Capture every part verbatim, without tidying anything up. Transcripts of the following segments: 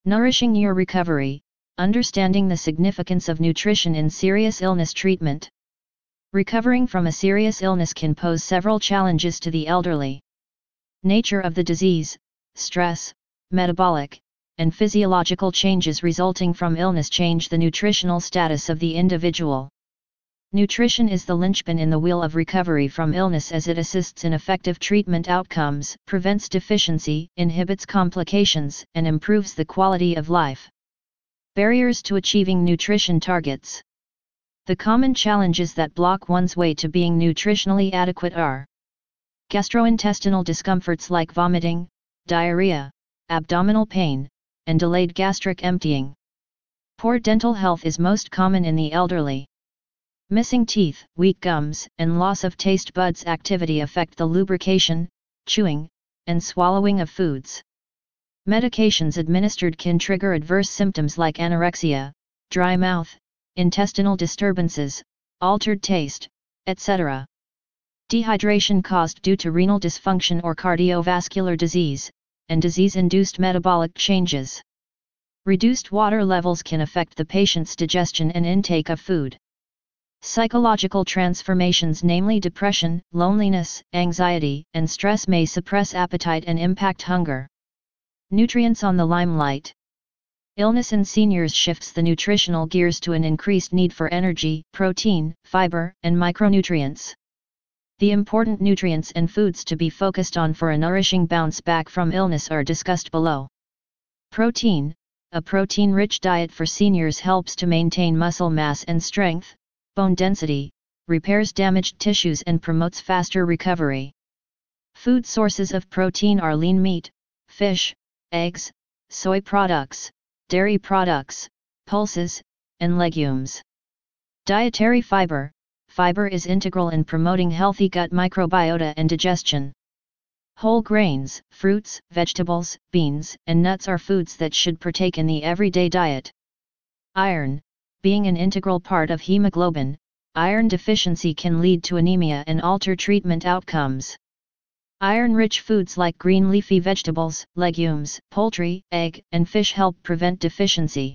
Nourishing your recovery, understanding the significance of nutrition in serious illness treatment. Recovering from a serious illness can pose several challenges to the elderly. Nature of the disease, stress, metabolic, and physiological changes resulting from illness change the nutritional status of the individual. Nutrition is the linchpin in the wheel of recovery from illness as it assists in effective treatment outcomes, prevents deficiency, inhibits complications, and improves the quality of life. Barriers to achieving nutrition targets. The common challenges that block one's way to being nutritionally adequate are gastrointestinal discomforts like vomiting, diarrhea, abdominal pain, and delayed gastric emptying. Poor dental health is most common in the elderly. Missing teeth, weak gums, and loss of taste buds activity affect the lubrication, chewing, and swallowing of foods. Medications administered can trigger adverse symptoms like anorexia, dry mouth, intestinal disturbances, altered taste, et cetera. Dehydration caused due to renal dysfunction or cardiovascular disease, and disease-induced metabolic changes. Reduced water levels can affect the patient's digestion and intake of food. Psychological transformations, namely depression, loneliness, anxiety, and stress, may suppress appetite and impact hunger. Nutrients on the limelight. Illness in seniors shifts the nutritional gears to an increased need for energy, protein, fiber, and micronutrients. The important nutrients and foods to be focused on for a nourishing bounce back from illness are discussed below. Protein. A protein-rich diet for seniors helps to maintain muscle mass and strength, bone density, repairs damaged tissues, and promotes faster recovery. Food sources of protein are lean meat, fish, eggs, soy products, dairy products, pulses, and legumes. Dietary fiber. Fiber is integral in promoting healthy gut microbiota and digestion. Whole grains, fruits, vegetables, beans, and nuts are foods that should partake in the everyday diet. Iron. Being an integral part of hemoglobin, iron deficiency can lead to anemia and alter treatment outcomes. Iron-rich foods like green leafy vegetables, legumes, poultry, egg, and fish help prevent deficiency.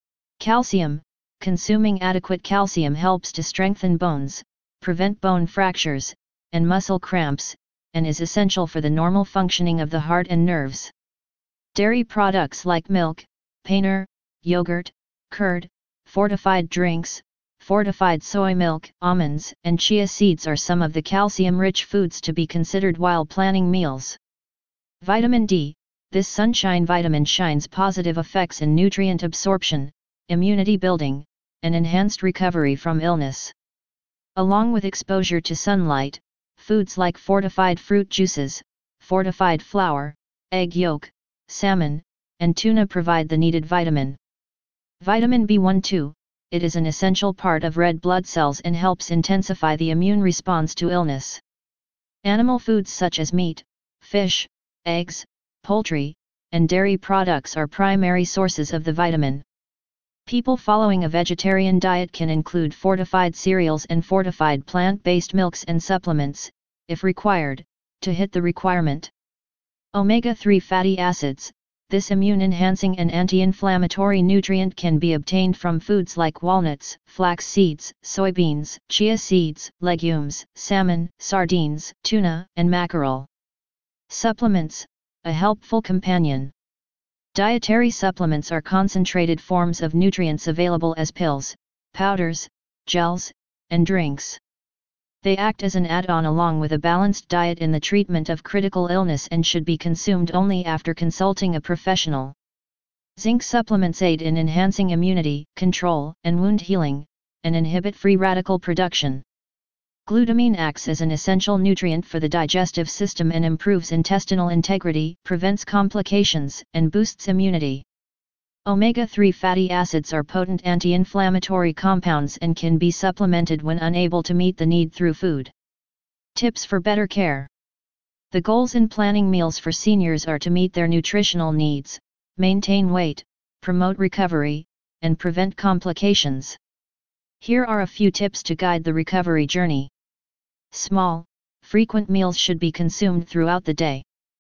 Calcium. Consuming adequate calcium helps to strengthen bones, prevent bone fractures, and muscle cramps, and is essential for the normal functioning of the heart and nerves. Dairy products like milk, paneer, yogurt, curd, fortified drinks, fortified soy milk, almonds, and chia seeds are some of the calcium-rich foods to be considered while planning meals. Vitamin D. This sunshine vitamin shines positive effects in nutrient absorption, immunity building, and enhanced recovery from illness. Along with exposure to sunlight, foods like fortified fruit juices, fortified flour, egg yolk, salmon, and tuna provide the needed vitamin. Vitamin B one two. It is an essential part of red blood cells and helps intensify the immune response to illness. Animal foods such as meat, fish, eggs, poultry, and dairy products are primary sources of the vitamin. People following a vegetarian diet can include fortified cereals and fortified plant-based milks and supplements, if required, to hit the requirement. omega three fatty acids. This immune-enhancing and anti-inflammatory nutrient can be obtained from foods like walnuts, flax seeds, soybeans, chia seeds, legumes, salmon, sardines, tuna, and mackerel. Supplements, a helpful companion. Dietary supplements are concentrated forms of nutrients available as pills, powders, gels, and drinks. They act as an add-on along with a balanced diet in the treatment of critical illness and should be consumed only after consulting a professional. Zinc supplements aid in enhancing immunity, control, and wound healing, and inhibit free radical production. Glutamine acts as an essential nutrient for the digestive system and improves intestinal integrity, prevents complications, and boosts immunity. omega three fatty acids are potent anti-inflammatory compounds and can be supplemented when unable to meet the need through food. Tips for better care. The goals in planning meals for seniors are to meet their nutritional needs, maintain weight, promote recovery, and prevent complications. Here are a few tips to guide the recovery journey. Small, frequent meals should be consumed throughout the day.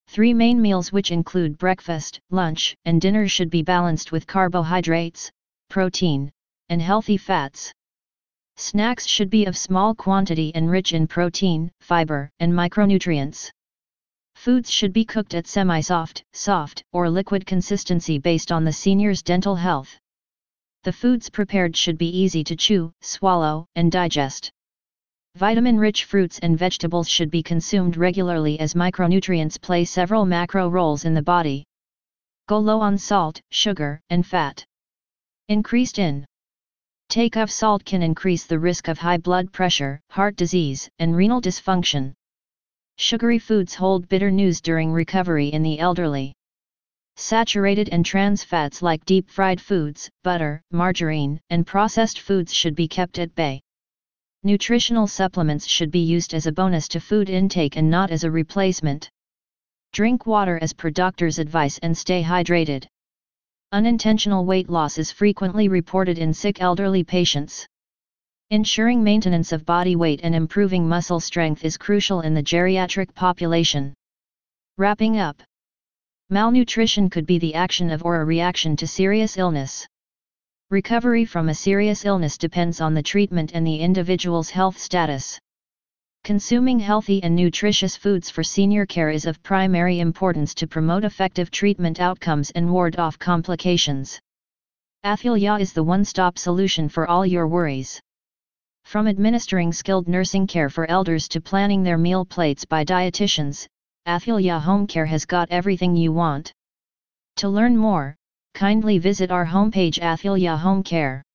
Three main meals which include breakfast, lunch, and dinner should be balanced with carbohydrates, protein, and healthy fats. Snacks should be of small quantity and rich in protein, fiber, and micronutrients. Foods should be cooked at semi-soft, soft, or liquid consistency based on the senior's dental health. The foods prepared should be easy to chew, swallow, and digest. Vitamin-rich fruits and vegetables should be consumed regularly as micronutrients play several macro roles in the body. Go low on salt, sugar, and fat. Increased in Take of salt can increase the risk of high blood pressure, heart disease, and renal dysfunction. Sugary foods hold bitter news during recovery in the elderly. Saturated and trans fats like deep-fried foods, butter, margarine, and processed foods should be kept at bay. Nutritional supplements should be used as a bonus to food intake and not as a replacement. Drink water as per doctor's advice and stay hydrated. Unintentional weight loss is frequently reported in sick elderly patients. Ensuring maintenance of body weight and improving muscle strength is crucial in the geriatric population. Wrapping up. Malnutrition could be the action of or a reaction to serious illness. Recovery from a serious illness depends on the treatment and the individual's health status. Consuming healthy and nutritious foods for senior care is of primary importance to promote effective treatment outcomes and ward off complications. Athilya is the one-stop solution for all your worries. From administering skilled nursing care for elders to planning their meal plates by dietitians, Athilya Home Care has got everything you want. To learn more, kindly visit our homepage Athilya Home Care.